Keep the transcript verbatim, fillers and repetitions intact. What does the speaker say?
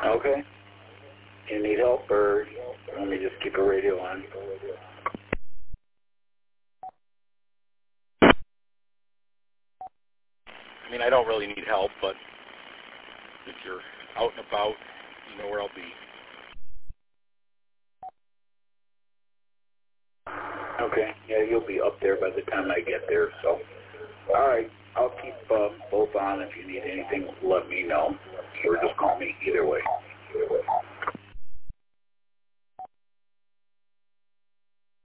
Okay. You need help, or let me just keep a radio on? I mean, I don't really need help, but if you're out and about, you know where I'll be. Okay. Yeah, you'll be up there by the time I get there, so. All right. I'll keep uh, both on. If you need anything, let me know. Or just call me either way. Either way.